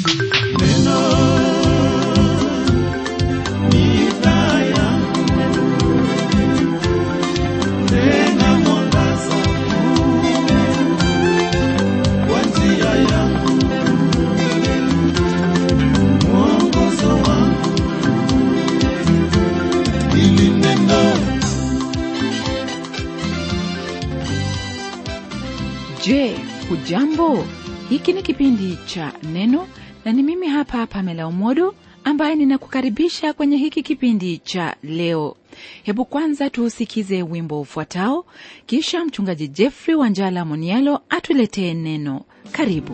Je, hujambo? Hiki ni kipindi cha Neno na ni mimi hapa Pamela Omodo ambaye ninakukaribisha kwenye hiki kipindi cha leo. Hebu kwanza tuusikize wimbo ufuatao, kisha mchungaji Jeffrey Wanjala Monialo atuletee neno. Karibu.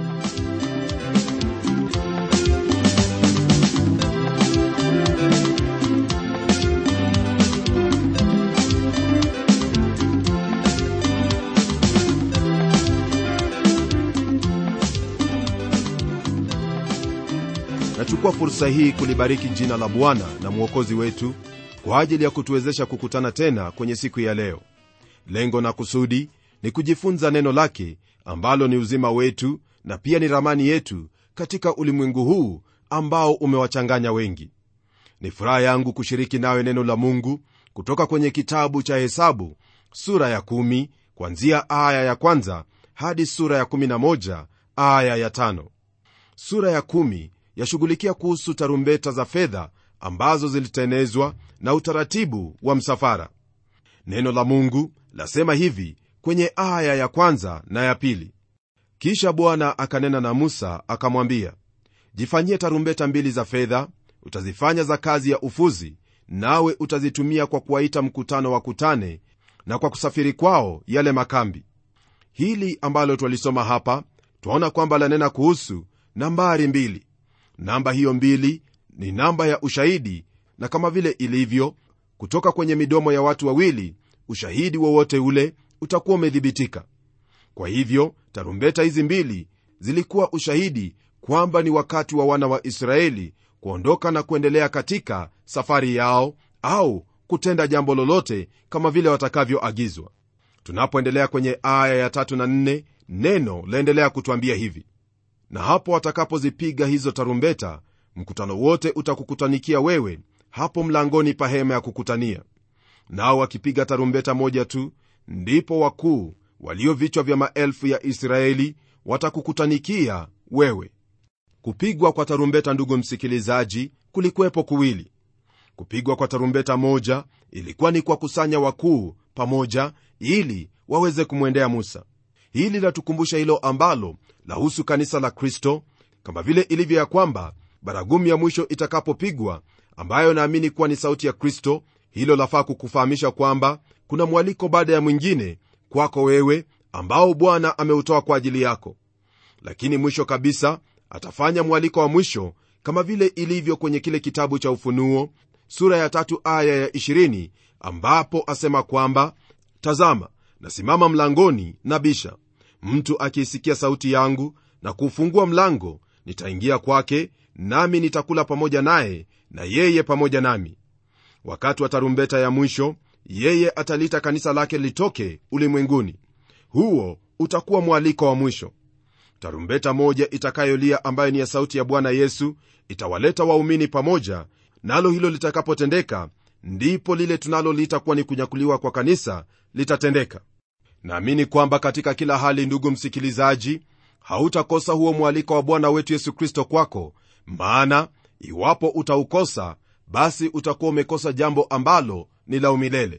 Nachukua fursa hii kulibariki jina la Bwana na Mwokozi wetu kwa ajili ya kutuwezesha kukutana tena kwenye siku ya leo. Lengo na kusudi ni kujifunza neno lake ambalo ni uzima wetu na pia ni ramani yetu katika ulimwengu huu ambao umewachanganya wengi. Ni furaha yangu kushiriki nawe neno la Mungu kutoka kwenye kitabu cha Hesabu sura ya 10 kuanzia aya ya kwanza hadi sura ya 11 aya ya 5. Sura ya 10 yashughulikia kuhusu tarumbeta za fedha ambazo zilitenezwa na utaratibu wa msafara. Neno la Mungu lasema hivi kwenye aya ya kwanza na ya pili: Kisha Bwana akanena na Musa akamwambia, jifanyie tarumbeta 2 za fedha, utazifanya za kazi ya ufuzi, nawe utazitumia kwa kuwaita mkutano wakutane na kwa kusafiri kwao yale makambi. Hili ambalo twalisoma hapa twaona kwamba lanena kuhusu nambari 2. Namba hiyo 2 ni namba ya ushahidi, na kama vile ilivyo kutoka kwenye midomo ya watu wawili, ushahidi wowote ule utakuwa umedhibitika. Kwa hivyo tarumbeta hizi 2 zilikuwa ushahidi kwamba ni wakati wa wana wa Israeli kuondoka na kuendelea katika safari yao au kutenda jambo lolote kama vile watakavyoagizwa. Tunapoendelea kwenye aya ya 3 na 4, neno laendelea kutuambia hivi: na hapo watakapozipiga hizo tarumbeta, mkutano wote utakukutanikia wewe hapo mlangoni pa hema ya kukutania. Nao wakipiga tarumbeta moja tu, ndipo wakuu walio vichwa vya maelfu ya Israeli watakukutanikia wewe. Kupigwa kwa tarumbeta, ndugu msikilizaji, kulikuwepo kuwili. Kupigwa kwa tarumbeta moja ilikuwa ni kwa kusanya wakuu pamoja ili waweze kumwendea Musa. Hili latukumbusha hilo ambalo lahusu kanisa la Kristo, kama vile ilivyo ya kwamba baragumu ya mwisho itakapopigwa, ambayo naamini kuwa ni sauti ya Kristo, hilo lafaa kukufahamisha kwamba kuna mwaliko baada ya mwingine kwako wewe ambao Bwana ameutoa kwa ajili yako. Lakini mwisho kabisa atafanya mwaliko wa mwisho kama vile ilivyo kwenye kile kitabu cha Ufunuo sura ya 3 aya ya 20, ambapo asema kwamba, tazama nasimama mlangoni nabisha, mtu akiisikia sauti yangu na kufungua mlango, nitaingia kwake, nami nitakula pamoja naye na yeye pamoja nami. Wakati wa tarumbeta ya mwisho, yeye atalita kanisa lake litoke ulimwenguni. Huo utakuwa mwaliko wa mwisho. Tarumbeta moja itakayolia, ambayo ni ya sauti ya Bwana Yesu, itawaleta waumini pamoja, nalo hilo litakapotendeka, ndipo lile tunaloliita kuwa ni kunyakuliwa kwa kanisa litatendeka. Naamini kwamba katika kila hali, ndugu msikilizaji, hautakosa huo mwaliko wa Bwana wetu Yesu Kristo kwako, maana iwapo utaukosa, basi utakuwa umekosa jambo ambalo ni la umilele.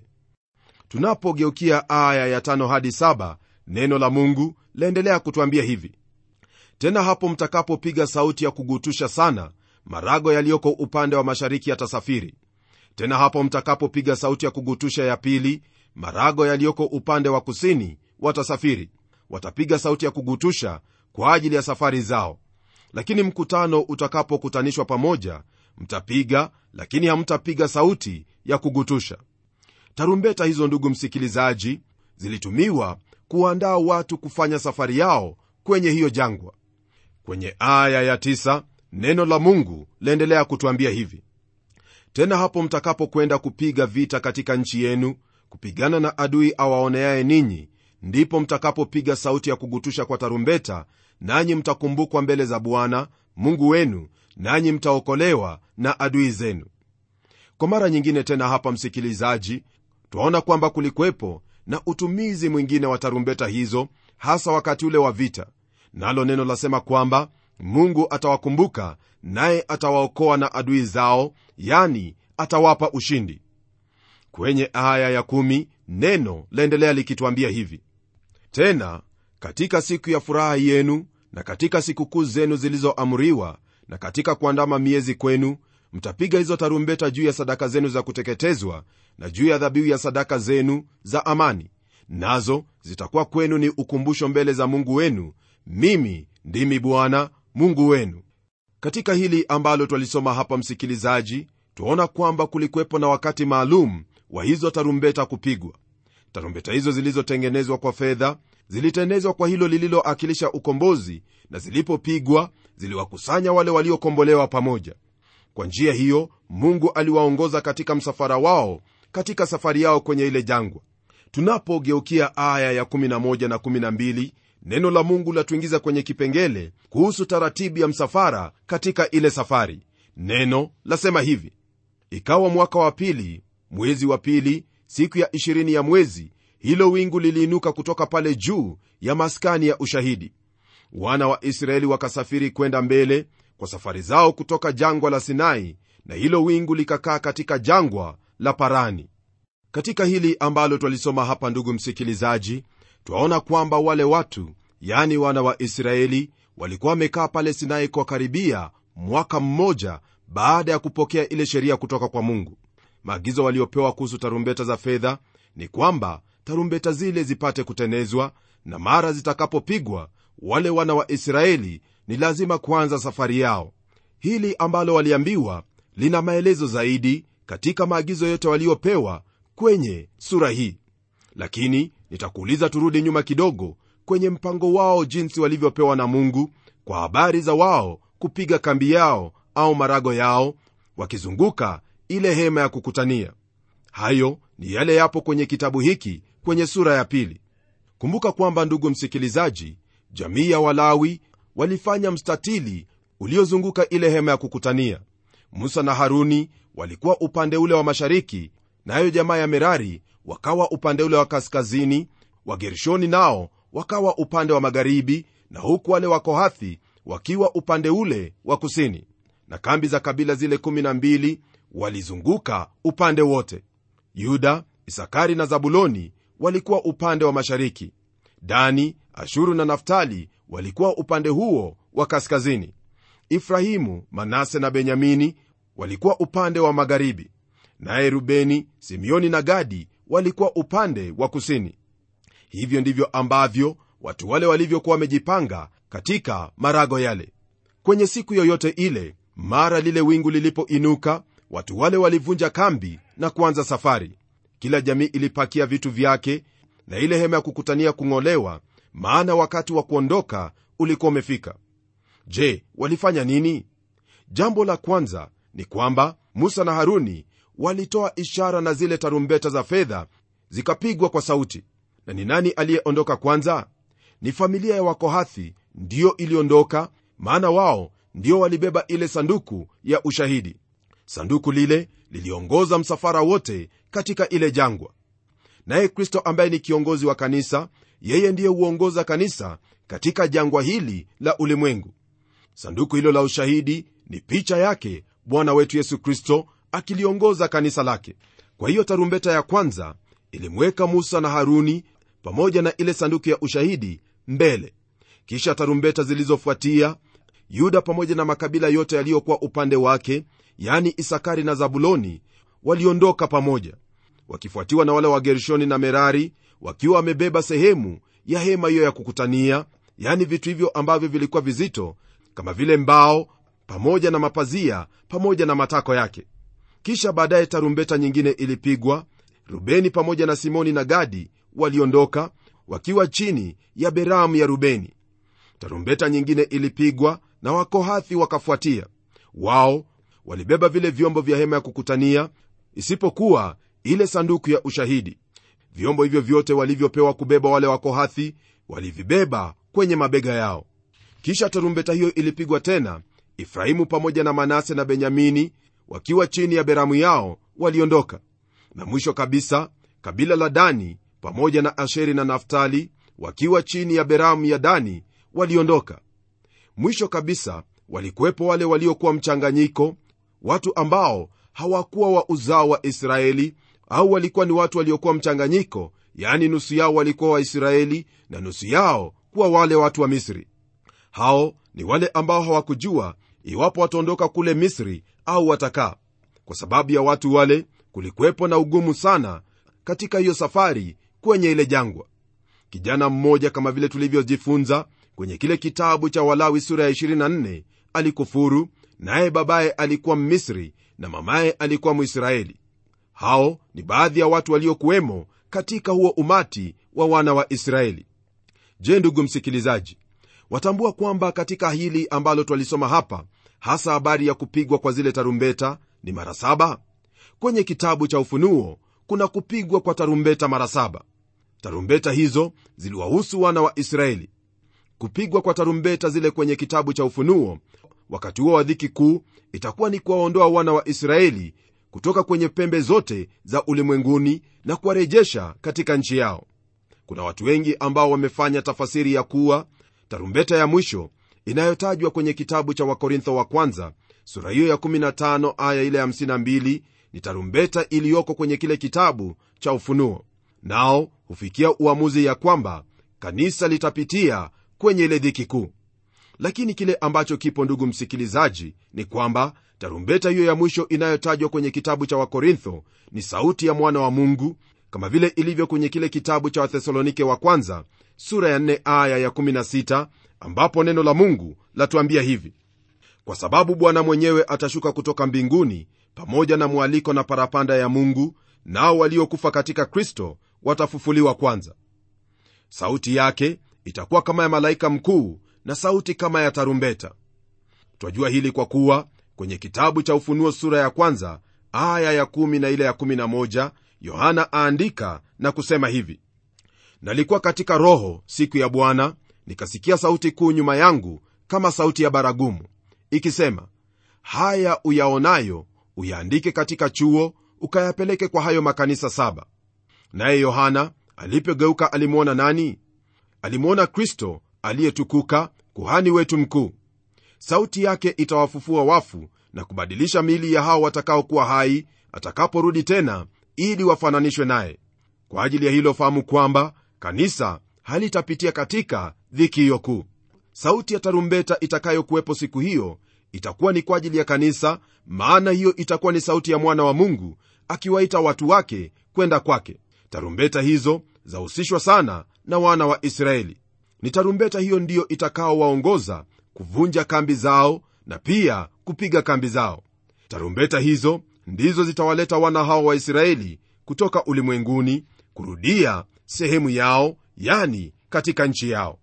Tunapogeukia aya ya 5 hadi 7, neno la Mungu laendelea kutuambia hivi: tena hapo mtakapopiga sauti ya kugutusha sana, marago yaliyoko upande wa mashariki yatasafiri. Tena hapo mtakapopiga sauti ya kugutusha ya pili, marago yaliyoko upande wa kusini watasafiri. Watapiga sauti ya kugutusha kwa ajili ya safari zao. Lakini mkutano utakapokutanishwa pamoja, mtapiga, lakini hamtapiga sauti ya kugutusha. Tarumbeta hizo, ndugu msikilizaji, zilitumiwa kuandaa watu kufanya safari yao kwenye hiyo jangwa. Kwenye aya ya 9, neno la Mungu laendelea kutuambia hivi: tena hapo mtakapokwenda kupiga vita katika nchi yenu, kupigana na adui awaoneaye ninyi, ndipo mtakapopiga sauti ya kugutusha kwa tarumbeta, nanyi mtakumbukwa mbele za Bwana Mungu wenu, nanyi mtaokolewa na adui zenu. Kwa mara nyingine tena hapa, msikilizaji, twaona kwamba kulikuwepo na utumizi mwingine wa tarumbeta hizo, hasa wakati ule wa vita. Nalo neno lasema kwamba Mungu atawakumbuka, naye atawaokoa na adui zao, yani atawapa ushindi. Kwenye aya ya 10 neno laendelea likituambia hivi: tena katika siku ya furaha yenu na katika sikukuu zenu zilizoamriwa na katika kuandama miezi kwenu, mtapiga hizo tarumbeta juu ya sadaka zenu za kuteketezwa na juu ya dhabihu ya sadaka zenu za amani, nazo zitakuwa kwenu ni ukumbusho mbele za Mungu wenu. Mimi ndimi Bwana Mungu wenu. Katika hili ambalo twalisoma hapa, msikilizaji, tuona kwamba kulikuwepo na wakati maalum wa hizo tarumbeta kupigwa. Tarumbeta hizo zilizotengenezwa kwa fedha zilitengenezwa kwa hilo lililoakilisha ukombozi, na zilipopigwa ziliwakusanya wale waliokombolewa pamoja. Kwa njia hiyo Mungu aliwaongoza katika msafara wao katika safari yao kwenye ile jangwa. Tunapogeukia aya ya 11 na 12, neno la Mungu latuingiza kwenye kipengele kuhusu taratibu ya msafara katika ile safari. Neno lasema hivi: ikawa mwaka wa pili, mwezi wa pili, siku ya 20 ya mwezi, hilo wingu liliinuka kutoka pale juu ya maskani ya ushahidi. Wana wa Israeli wakasafiri kwenda mbele kwa safari zao kutoka jangwa la Sinai, na hilo wingu likakaa katika jangwa la Parani. Katika hili ambalo twalisoma hapa, ndugu msikilizaji, twaona kwamba wale watu, yani wana wa Israeli, walikuwa wamekaa pale Sinai kwa karibia mwaka mmoja baada ya kupokea ile sheria kutoka kwa Mungu. Maagizo waliopewa kuhusu tarumbeta za fedha ni kwamba tarumbeta zile zipate kutenezwa, na mara zitakapopigwa wale wana wa Israeli ni lazima kuanza safari yao. Hili ambalo waliambiwa lina maelezo zaidi katika maagizo yote waliopewa kwenye sura hii, lakini nitakuuliza turudi nyuma kidogo kwenye mpango wao, jinsi walivyopewa na Mungu kwa habari za wao kupiga kambi yao au marago yao wakizunguka ile hema ya kukutania. Hayo ni yale yapo kwenye kitabu hiki kwenye sura ya 2. Kumbuka kwamba, ndugu msikilizaji, jamii ya Walawi walifanya mstatili uliozunguka ile hema ya kukutania. Musa na Haruni walikuwa upande ule wa mashariki, nayo jamaa ya Merari wakawa upande ule wa kaskazini, wa Gershoni nao wakawa upande wa magharibi, na huku wale wa Kohathi wakiwa upande ule wa kusini. Na kambi za kabila zile 12 walizunguka upande wote. Yuda, Isakari na Zabuloni walikuwa upande wa mashariki. Dani, Ashuru na Naftali walikuwa upande huo wa kaskazini. Efraimu, Manase na Benyamini walikuwa upande wa magharibi. Naye Rubeni, Simeoni na Gadi walikuwa upande wa kusini. Hivyo ndivyo ambavyo watu wale walivyokuwa wamejipanga katika marago yale. Kwenye siku yoyote ile, mara lile wingu lilipoinuka, watu wale walivunja kambi na kuanza safari. Kila jamii ilipakia vitu vyake na ile hema ya kukutania kung'olewa, maana wakati wa kuondoka ulikuwa umefika. Je, walifanya nini? Jambo la kwanza ni kwamba Musa na Haruni walitoa ishara, na zile tarumbeta za fedha zikapigwa kwa sauti. Na ni nani aliyeondoka kwanza? Ni familia ya Wakohathi ndio iliondoka, maana wao ndio walibeba ile sanduku ya ushahidi. Sanduku lile liliongoza msafara wote katika ile jangwa. Naye Kristo ambaye ni kiongozi wa kanisa, yeye ndiye huongoza kanisa katika jangwa hili la ulimwengu. Sanduku hilo la ushahidi ni picha yake Bwana wetu Yesu Kristo akiliongoza kanisa lake. Kwa hiyo tarumbeta ya kwanza ilimweka Musa na Haruni pamoja na ile sanduku ya ushahidi mbele. Kisha tarumbeta zilizofuatia, Yuda pamoja na makabila yote yaliyokuwa upande wake, yani Isakari na Zabuloni, waliondoka pamoja, wakifuatiwa na wale wa Gershoni na Merari wakiwa wamebeba sehemu ya hema hiyo ya kukutania, yani vitu hivyo ambavyo vilikuwa vizito kama vile mbao pamoja na mapazia pamoja na matako yake. Kisha baadaye tarumbeta nyingine ilipigwa. Rubeni pamoja na Simoni na Gadi waliondoka wakiwa chini ya beramu ya Rubeni. Tarumbeta nyingine ilipigwa na Wakohathi wakafuatia. Wao walibeba vile vyombo vya hema ya kukutania, isipokuwa ile sanduku ya ushahidi. Vyombo hivyo vyote walivyopewa kubeba wale Wakohathi walivibeba kwenye mabega yao. Kisha tarumbeta hiyo ilipigwa tena, Efraimu pamoja na Manase na Benyamini wakiwa chini ya beramu yao waliondoka, na mwisho kabisa kabila la Dani pamoja na Asheri na Naftali wakiwa chini ya beramu ya Dani waliondoka. Mwisho kabisa walikuwepo wale waliokuwa mchanganyiko, watu ambao hawakuwa wa uzao wa Israeli, au walikuwa ni watu waliokuwa mchanganyiko, yani nusu yao walikuwa wa Israeli na nusu yao kuwa wale watu wa Misri. Hao ni wale ambao hawakujua iwapo wataondoka kule Misri au watakaa. Kwa sababu ya watu wale kulikuwepo na ugumu sana katika hiyo safari kwenye ile jangwa. Kijana mmoja, kama vile tulivyojifunza kwenye kile kitabu cha Walawi sura ya 24, alikufuru, naye babaye alikuwa Mmisri na mamaye alikuwa Mwisraeli. Hao ni baadhi ya watu waliokuwemo katika huo umati wa wana wa Israeli. Je, ndugu msikilizaji, watambua kwamba katika hili ambalo twalisoma hapa, hasa habari ya kupigwa kwa zile tarumbeta ni mara 7? Kwenye kitabu cha Ufunuo kuna kupigwa kwa tarumbeta mara 7. Tarumbeta hizo ziliwahusu wana wa Israeli. Kupigwa kwa tarumbeta zile kwenye kitabu cha Ufunuo wakati huo wa dhiki kuu itakuwa ni kuwaondoa wana wa Israeli kutoka kwenye pembe zote za ulimwenguni na kuwarejesha katika nchi yao. Kuna watu wengi ambao wamefanya tafasiri ya kuwa tarumbeta ya mwisho inayotajwa kwenye kitabu cha Wakorintho wa kwanza sura hiyo ya 15 aya ile ya 52 ni tarumbeta iliyoko kwenye kile kitabu cha Ufunuo. Nao hufikia uamuzi ya kwamba kanisa litapitia kwenye ile dhiki kuu. Lakini kile ambacho kipo, ndugu msikilizaji, ni kwamba tarumbeta hiyo ya mwisho inayotajwa kwenye kitabu cha Wakorintho ni sauti ya mwana wa Mungu, kama vile ilivyo kwenye kile kitabu cha Wathesalonike wa kwanza sura ya 4 aya ya 16, ambapo neno la Mungu latuambia hivi: kwa sababu Bwana mwenyewe atashuka kutoka mbinguni pamoja na mwaliko na parapanda ya Mungu, nao waliokufa katika Kristo watafufuliwa kwanza. Sauti yake itakuwa kama ya malaika mkuu na sauti kama ya tarumbeta. Twajua hili kwa kuwa kwenye kitabu cha Ufunuo sura ya kwanza aya ya 10 na ile ya 11, Yohana aandika na kusema hivi: nalikuwa katika roho siku ya Bwana, nikasikia sauti kuu nyuma yangu kama sauti ya baragumu ikisema, haya uyaonayo uyaandike katika chuo, ukayapeleke kwa hayo makanisa 7. Naye Yohana alipogeuka alimwona nani? Alimwona Kristo aliyetukuka, kuhani wetu mkuu. Sauti yake itawafufua wafu na kubadilisha miili ya hao watakaokuwa hai atakaporudi tena, ili wafananishwe naye. Kwa ajili ya hilo fahamu kwamba kanisa halitapitia katika dhiki hiyo kuu. Sauti ya tarumbeta itakayokuwepo siku hiyo itakuwa ni kwa ajili ya kanisa, maana hiyo itakuwa ni sauti ya mwana wa Mungu akiwaita watu wake kwenda kwake. Tarumbeta hizo zahusishwa sana na wana wa Israeli. Ni tarumbeta hiyo ndiyo itakaowaongoza kuvunja kambi zao na pia kupiga kambi zao. Tarumbeta hizo ndizo zitawaleta wana hao wa Israeli kutoka ulimwenguni kurudia sehemu yao, yani katika nchi yao.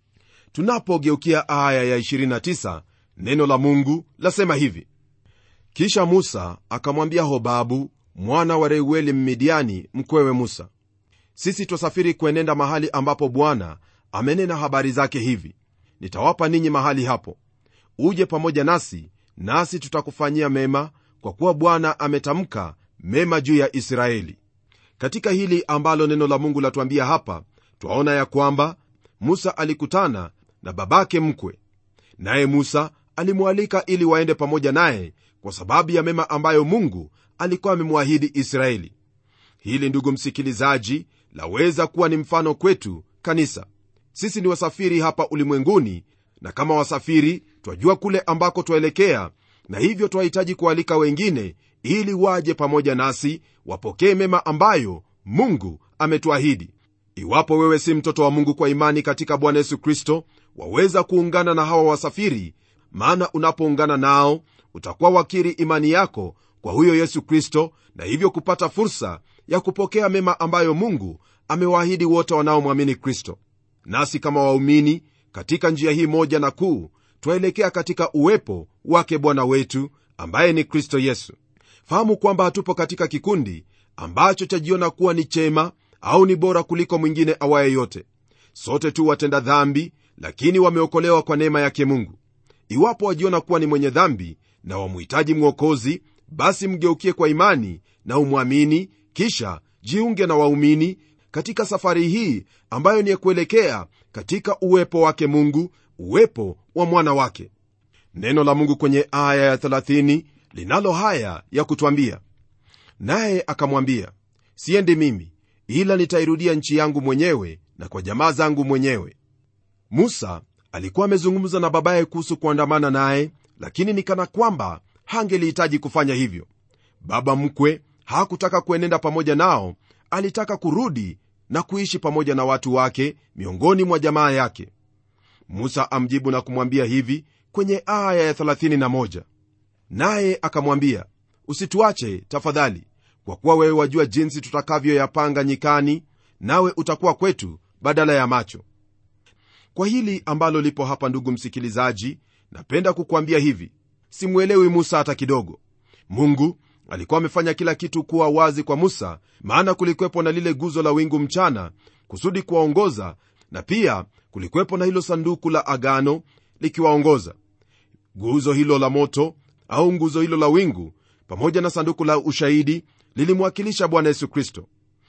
Tunapogeukia aya ya 29, neno la Mungu lasema hivi: kisha Musa akamwambia Hobabu mwana wa Reueli Mmidiani mkwewe Musa, sisi twasafiri kuenenda mahali ambapo Bwana amenena habari zake hivi, nitawapa ninyi mahali hapo, uje pamoja nasi tutakufanyia mema, kwa kuwa Bwana ametamka mema juu ya Israeli. Katika hili ambalo neno la Mungu latuambia hapa, twaona ya kwamba Musa alikutana na babake mkwe, naye Musa alimwalika ili waende pamoja naye kwa sababu ya mema ambayo Mungu alikuwa amemwahidi Israeli. Hili, ndugu msikilizaji, laweza kuwa ni mfano kwetu kanisa. Sisi ni wasafiri hapa ulimwenguni, na kama wasafiri twajua kule ambako twaelekea, na hivyo twahitaji kualika wengine ili waje pamoja nasi wapokee mema ambayo Mungu ametuahidi. Iwapo wewe si mtoto wa Mungu kwa imani katika Bwana Yesu Kristo, waweza kuungana na hawa wasafiri, maana unapoungana nao utakuwa wakiri imani yako kwa huyo Yesu Kristo, na hivyo kupata fursa ya kupokea mema ambayo Mungu amewaahidi wote wanaomwamini Kristo. Nasi kama waumini katika njia hii moja na kuu, twaelekea katika uwepo wake Bwana wetu ambaye ni Kristo Yesu. Fahamu kwamba hatupo katika kikundi ambacho chajiona kuwa ni chema au ni bora kuliko mwingine awaye yote. Sote tu watenda dhambi, lakini wameokolewa kwa neema yake Mungu. Iwapo wajiona kuwa ni mwenye dhambi na wamhitaji mwokozi, basi mgeukie kwa imani na umwamini, kisha jiunge na waumini katika safari hii ambayo ni ya kuelekea katika uwepo wake Mungu, uwepo wa mwana wake. Neno la Mungu kwenye aya ya 30 linalo haya ya kutwambia: naye akamwambia, siendi mimi, ila nitairudia nchi yangu mwenyewe na kwa jamaa zangu mwenyewe. Musa alikuwa amezungumza na babaye kuhusu kuandamana naye, lakini ni kana kwamba hangelihitaji kufanya hivyo. Baba mkwe hakutaka kuenenda pamoja nao, alitaka kurudi na kuishi pamoja na watu wake miongoni mwa jamaa yake. Musa amjibu na kumwambia hivi kwenye aya ya 31: naye akamwambia, usituache tafadhali, kwa kuwa wewe wajua jinsi tutakavyoyapanga nyikani, nawe utakuwa kwetu badala ya macho. Kwa hili ambalo lipo hapa, ndugu msikilizaji, napenda kukuambia hivi: simuelewi Musa hata kidogo. Mungu alikuwa amefanya kila kitu kuwa wazi kwa Musa, maana kulikuwepo na lile guzo la wingu mchana kusudi kuwaongoza, na pia kulikuwepo na hilo sanduku la agano likiwaongoza. Guzo hilo la moto au nguzo hilo la wingu pamoja na sanduku la ushahidi lilimwakilisha Bwana Yesu Kristo.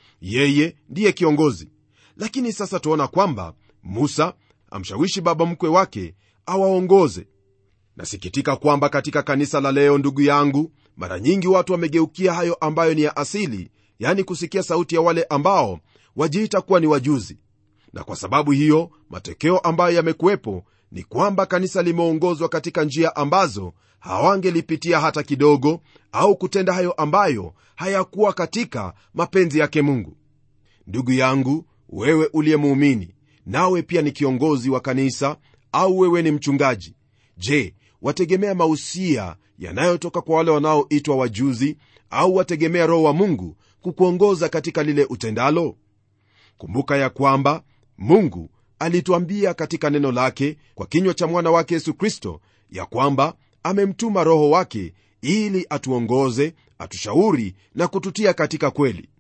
Yeye ndiye kiongozi. Lakini sasa tuona kwamba Musa amshawishi baba mkwe wake awaongoze. Nasikitika kwamba katika kanisa la leo, ndugu yangu, mara nyingi watu wamegeukia hayo ambayo ni ya asili, yani kusikia sauti ya wale ambao wajiita kuwa ni wajuzi. Na kwa sababu hiyo, matokeo ambayo yamekuwepo ni kwamba kanisa limeongozwa katika njia ambazo hawangelipitia hata kidogo, au kutenda hayo ambayo hayakuwa katika mapenzi yake Mungu. Ndugu yangu, wewe uliye muumini, nawe pia ni kiongozi wa kanisa au wewe ni mchungaji, je, wategemea mausia yanayotoka kwa wale wanaoitwa wajuzi, au wategemea Roho wa Mungu kukuongoza katika lile utendalo? Kumbuka ya kwamba Mungu alituambia katika neno lake kwa kinywa cha mwana wake Yesu Kristo ya kwamba amemtuma Roho wake ili atuongoze, atushauri na kututia katika kweli.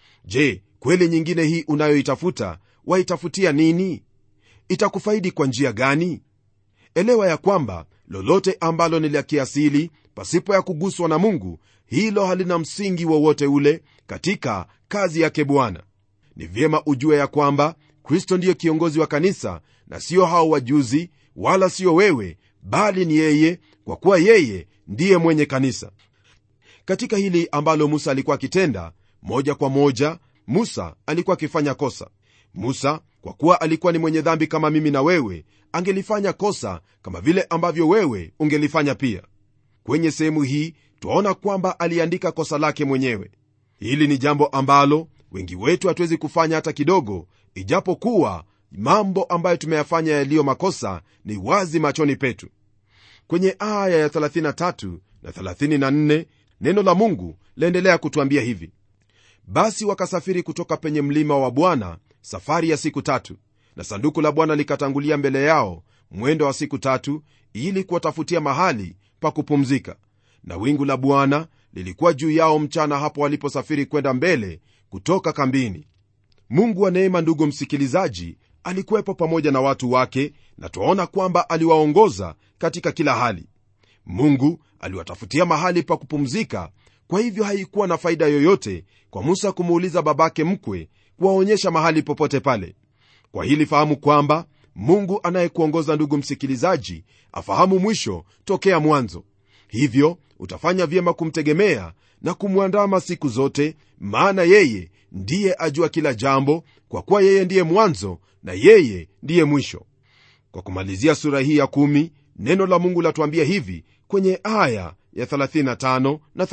Je, kweli nyingine hii unayoitafuta waitafutia nini? Itakufaidi kwa njia gani? Elewa ya kwamba lolote ambalo ni la kiasili pasipo ya kuguswa na Mungu, hilo halina msingi wowote ule katika kazi yake Bwana. Ni vyema ujue ya kwamba Kristo ndiyo kiongozi wa kanisa, na sio hao wajuzi, wala sio wewe, bali ni yeye, kwa kuwa yeye ndiye mwenye kanisa. Katika hili ambalo Musa alikuwa akitenda, moja kwa moja Musa alikuwa akifanya kosa. Musa, kwa kuwa alikuwa ni mwenye dhambi kama mimi na wewe, angelifanya kosa kama vile ambavyo wewe ungelifanya pia. Kwenye sehemu hii tunaona kwamba aliandika kosa lake mwenyewe. Hili ni jambo ambalo wengi wetu hatuwezi kufanya hata kidogo, ijapokuwa mambo ambayo tumeyafanya yaliyo makosa ni wazi machoni petu. Kwenye aya ya 33 na 34 neno la Mungu laendelea kutuambia hivi: basi wakasafiri kutoka penye mlima wa Bwana safari ya siku 3, na sanduku la Bwana likatangulia mbele yao mwendo wa siku 3, ili kuwatafutia mahali pa kupumzika. Na wingu la Bwana lilikuwa juu yao mchana hapo waliposafiri kwenda mbele kutoka kambini. Mungu wa neema, ndugu msikilizaji, alikuwepo pamoja na watu wake, na tunaona kwamba aliwaongoza katika kila hali. Mungu aliwatafutia mahali pa kupumzika. Kwa hivyo haikuwa na faida yoyote kwa Musa kumuuliza babake mkwe kuwaonyesha mahali popote pale. Kwa hili fahamu kwamba Mungu anayekuongoza, ndugu msikilizaji, afahamu mwisho tokea mwanzo. Hivyo utafanya vyema kumtegemea na kumwandama siku zote, maana yeye ndiye ajua kila jambo, kwa kuwa yeye ndiye mwanzo na yeye ndiye mwisho. Kwa kumalizia sura hii ya 10, neno la Mungu latuambia hivi kwenye aya ya 35 na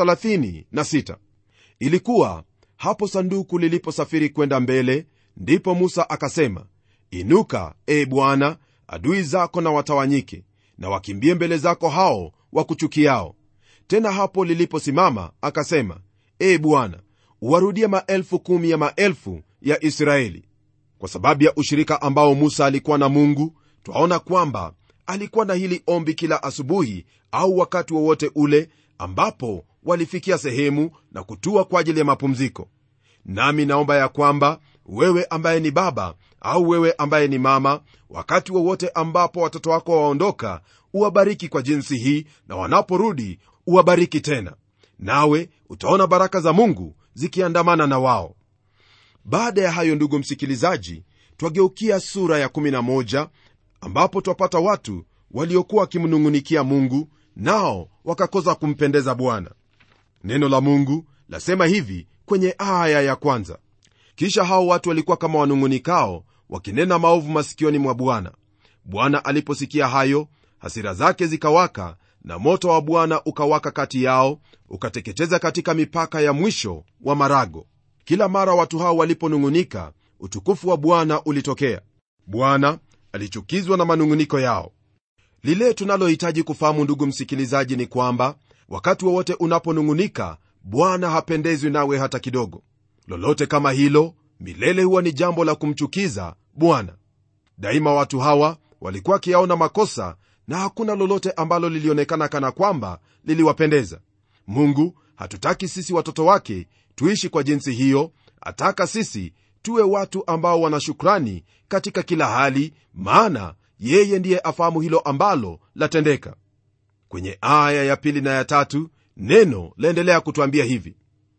36: ilikuwa hapo sanduku liliposafiri kwenda mbele, ndipo Musa akasema, inuka, Bwana, adui zako na watawanyike, na wakimbie mbele zako hao wakuchukiao. Tena hapo liliposimama akasema, Bwana, uwarudie maelfu 10 ya maelfu ya Israeli. Kwa sababu ya ushirika ambao Musa alikuwa na Mungu, twaona kwamba alikuwa na hili ombi kila asubuhi au wakati wowote ule ambapo walifikia sehemu na kutua kwa ajili ya mapumziko. Nami naomba ya kwamba wewe ambaye ni baba au wewe ambaye ni mama, wakati wowote ambapo watoto wako waondoka, uwabariki kwa jinsi hii, na wanaporudi uwabariki tena, nawe utaona baraka za Mungu zikiandamana na wao. Baada ya hayo, ndugu msikilizaji, twageukia sura ya 11 ambapo twapata watu waliokuwa wakimnung'unikia Mungu, nao wakakosa kumpendeza Bwana. Neno la Mungu lasema hivi kwenye aya ya 1: kisha hao watu walikuwa kama wanung'unikao, wakinena maovu masikioni mwa Bwana. Bwana aliposikia hayo, hasira zake zikawaka, na moto wa Bwana ukawaka kati yao, ukateketeza katika mipaka ya mwisho wa marago. Kila mara watu hao waliponung'unika, utukufu wa Bwana ulitokea. Bwana alichukizwa na manung'uniko yao. Lile tunalohitaji kufahamu, ndugu msikilizaji, ni kwamba wakati wowote unaponung'unika, Bwana hapendezwi nawe hata kidogo. Lolote kama hilo milele huwa ni jambo la kumchukiza Bwana. Daima watu hawa walikuwa wakiyaona makosa, na hakuna lolote ambalo lilionekana kana kwamba liliwapendeza. Mungu hatutaki sisi watoto wake tuishi kwa jinsi hiyo. Ataka sisi tuwe watu ambao wana shukrani katika kila hali, maana yeye ndiye afahamu hilo ambalo latendeka. Kwenye aya ya 2 na ya 3 neno laendelea kutuambia hivi: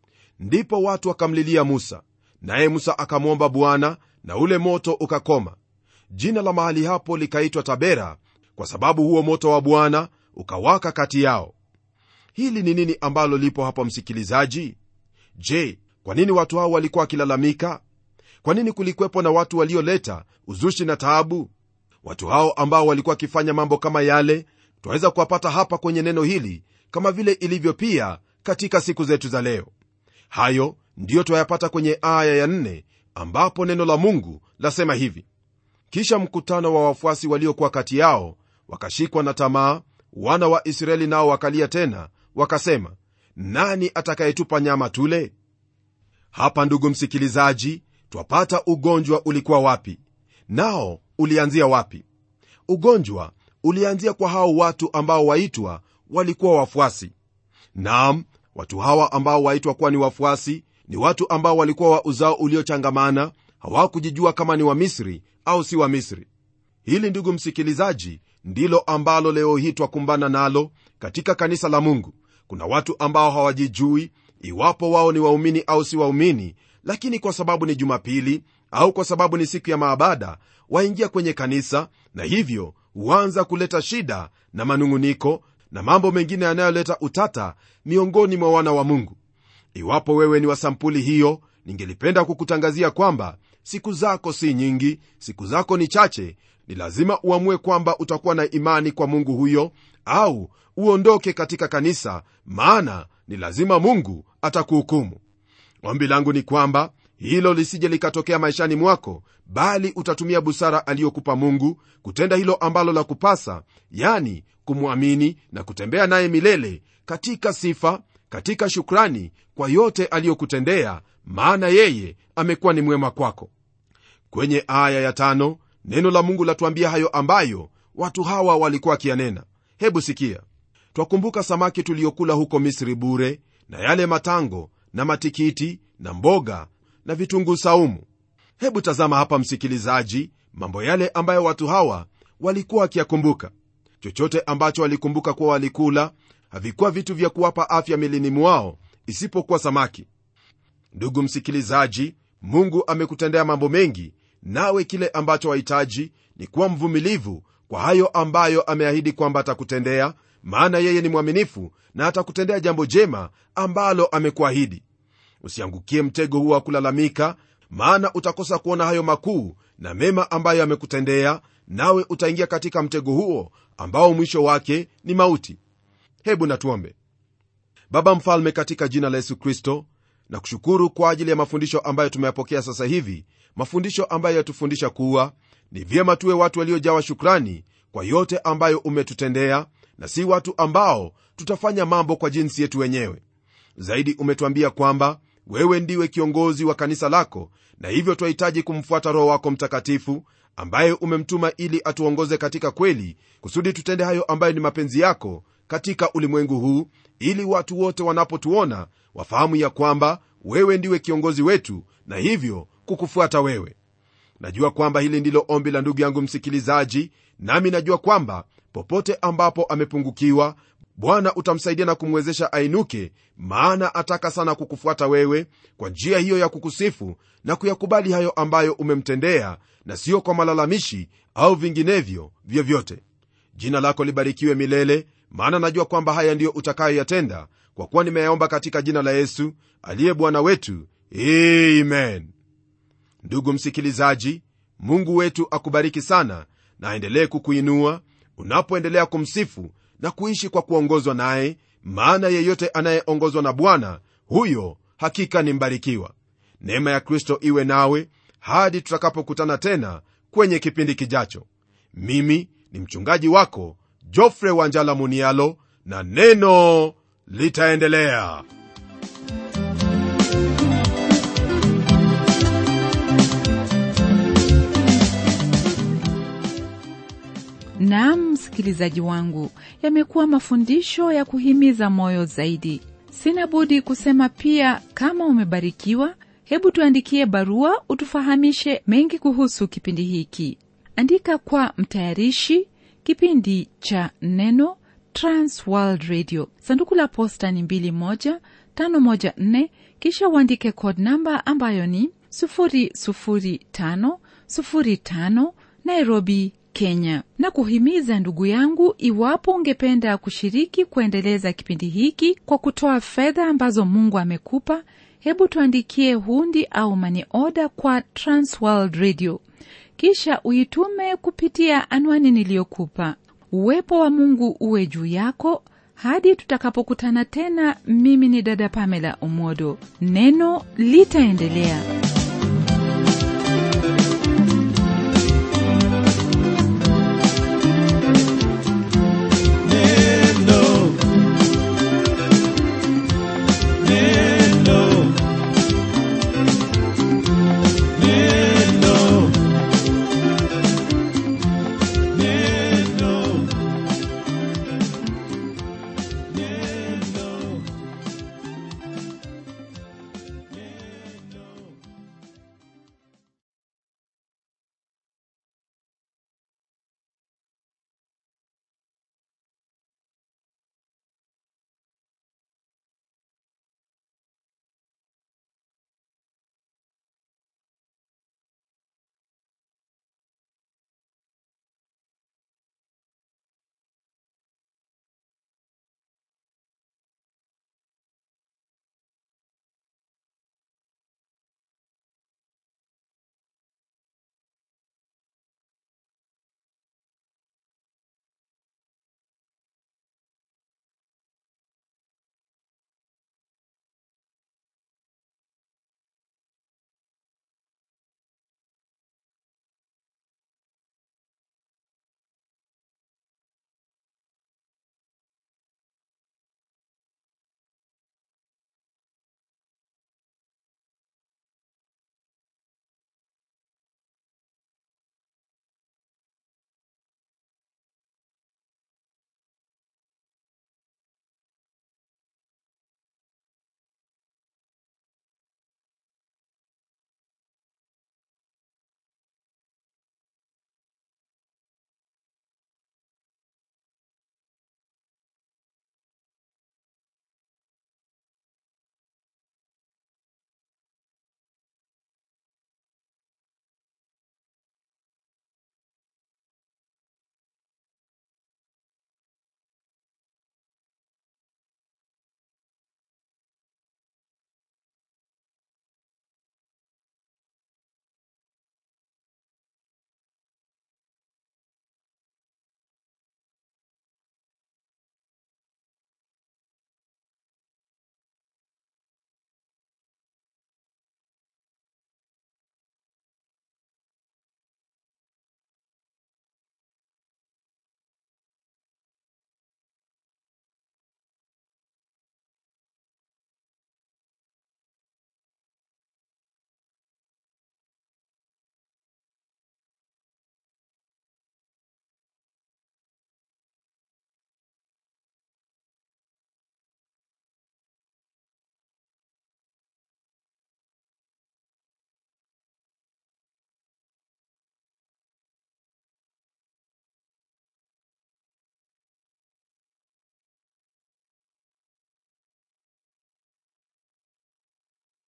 ndipo watu wakamlilia Musa, naye Musa akamwomba Bwana, na ule moto ukakoma. Jina la mahali hapo likaitwa Tabera, kwa sababu huo moto wa Bwana ukawaka kati yao. Hili ni nini ambalo lipo hapa, msikilizaji? Je, kwa nini watu hao walikuwa wakilalamika? Kwa nini kulikuwepo na watu walioleta uzushi na taabu? Watu hao ambao walikuwa wakifanya mambo kama yale twaweza kuwapata hapa kwenye neno hili, kama vile ilivyo pia katika siku zetu za leo. Hayo ndiyo twayapata kwenye aya ya 4 ambapo neno la Mungu lasema hivi: kisha mkutano wa wafuasi waliokuwa kati yao wakashikwa na tamaa, wana wa Israeli nao wakalia tena, wakasema, nani atakayetupa nyama tule? Hapa, ndugu msikilizaji, twapata ugonjwa ulikuwa wapi, nao ulianzia wapi? Ugonjwa ulianzia kwa hao watu ambao waitwa walikuwa wafuasi. Naam, watu hawa ambao waitwa kuwa ni wafuasi ni watu ambao walikuwa wa uzao uliochangamana, hawakujijua kama ni wa Misri au si wa Misri. Hili, ndugu msikilizaji, ndilo ambalo leo hii twakumbana nalo katika kanisa la Mungu. Kuna watu ambao hawajijui iwapo wao ni waumini au si waumini, lakini kwa sababu ni Jumapili au kwa sababu ni siku ya maabada, waingia kwenye kanisa, na hivyo huanza kuleta shida na manung'uniko na mambo mengine yanayoleta utata miongoni mwa wana wa Mungu. Iwapo wewe ni wa sampuli hiyo, ningelipenda kukutangazia kwamba siku zako si nyingi, siku zako ni chache. Ni lazima uamue kwamba utakuwa na imani kwa Mungu huyo au uondoke katika kanisa, maana ni lazima Mungu atakuhukumu. Ombi langu ni kwamba hilo lisije likatokea maishani mwako, bali utatumia busara aliyokupa Mungu kutenda hilo ambalo la kupasa, yani kumwamini na kutembea naye milele katika sifa, katika shukrani kwa yote aliyokutendea, maana yeye amekuwa ni mwema kwako. Kwenye aya ya 5 neno la Mungu latuambia hayo ambayo watu hawa walikuwa kianena. Hebu sikia: twakumbuka samaki tuliokula huko Misri bure, na yale matango na matikiti na mboga na vitunguu saumu. Hebu tazama hapa, msikilizaji, mambo yale ambayo watu hawa walikuwa wakiyakumbuka. Chochote ambacho walikumbuka kuwa walikula havikuwa vitu vya kuwapa afya milini mwao, isipokuwa samaki. Ndugu msikilizaji, Mungu amekutendea mambo mengi, nawe kile ambacho wahitaji ni kuwa mvumilivu kwa hayo ambayo ameahidi kwamba atakutendea, maana yeye ni mwaminifu na atakutendea jambo jema ambalo amekuahidi. Usiangukie mtego huu wa kulalamika, maana utakosa kuona hayo makuu na mema ambayo amekutendea, nawe utaingia katika mtego huo ambao mwisho wake ni mauti. Hebu natuombe. Baba mfalme, katika jina la Yesu Kristo, na kushukuru kwa ajili ya mafundisho ambayo tumeyapokea sasa hivi, mafundisho ambayo yatufundisha kuwa ni vyema tuwe watu waliojawa shukrani kwa yote ambayo umetutendea, na si watu ambao tutafanya mambo kwa jinsi yetu wenyewe. Zaidi umetuambia kwamba wewe ndiwe kiongozi wa kanisa lako, na hivyo twahitaji kumfuata Roho wako Mtakatifu ambaye umemtuma ili atuongoze katika kweli, kusudi tutende hayo ambayo ni mapenzi yako katika ulimwengu huu, ili watu wote wanapotuona wafahamu ya kwamba wewe ndiwe kiongozi wetu, na hivyo kukufuata wewe. Najua kwamba hili ndilo ombi la ndugu yangu msikilizaji, nami najua kwamba popote ambapo amepungukiwa, Bwana utamsaidia na kumwezesha ainuke, maana ataka sana kukufuata wewe kwa njia hiyo ya kukusifu na kuyakubali hayo ambayo umemtendea, na sio kwa malalamishi au vinginevyo vyovyote. Jina lako libarikiwe milele, maana najua kwamba haya ndiyo utakayoyatenda, kwa kuwa nimeyaomba katika jina la Yesu aliye Bwana wetu. Amen. Ndugu msikilizaji, Mungu wetu akubariki sana na aendelee kukuinua unapoendelea kumsifu na kuishi kwa kuongozwa naye, maana yeyote anayeongozwa na Bwana, huyo hakika ni mbarikiwa. Neema ya Kristo iwe nawe hadi tutakapokutana tena kwenye kipindi kijacho. Mimi ni mchungaji wako Geoffrey Wanjala Munialo, na neno litaendelea. Naam, msikilizaji wangu, yamekuwa mafundisho ya kuhimiza moyo zaidi. Sina budi kusema pia, kama umebarikiwa, hebu tuandikie barua utufahamishe mengi kuhusu kipindi hiki. Andika kwa mtayarishi kipindi cha Neno, Trans World Radio, sanduku la posta ni 21514, kisha uandike code number ambayo ni 00505, Nairobi, Kenya. Na kuhimiza ndugu yangu, iwapo ungependa kushiriki kuendeleza kipindi hiki kwa kutoa fedha ambazo Mungu amekupa, hebu tuandikie hundi au money order kwa Trans World Radio, kisha uitume kupitia anwani niliyokupa. Uwepo wa Mungu uwe juu yako hadi tutakapokutana tena. Mimi ni dada Pamela Omodo. Neno litaendelea.